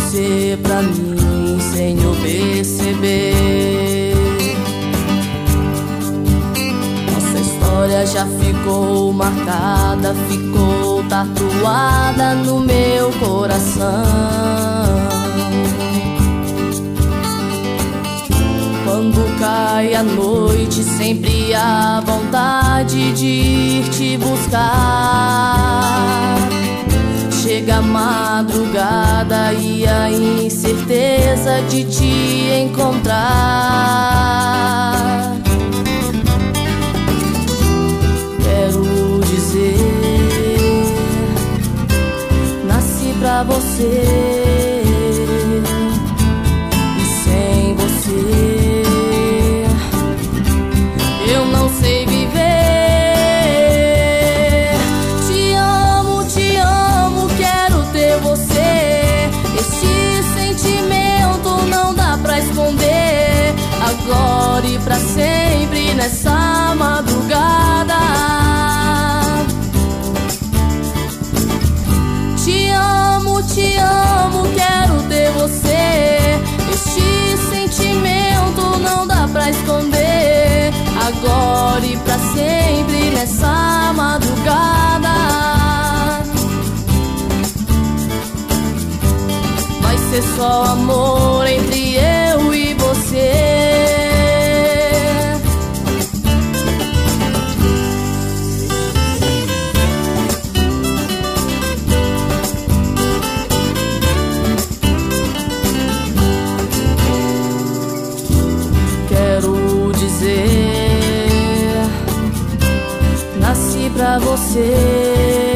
você pra mim sem eu perceber. Nossa história já ficou marcada, ficou tatuada no meu coração. Quando cai a noite, sempre há vontade de ir te buscar. Chega a madrugada e a incerteza de te encontrar. Quero dizer, nasci pra você, e sem você eu não sei viver. Te amo, quero ter você. Este sentimento não dá pra esconder. Agora e pra sempre nessa madrugada. Te amo, quero ter você. Este sentimento não dá pra esconder. Agora e pra sempre nessa madrugada. Vai ser só amor entre eu e você. Quero dizer, nasci pra você.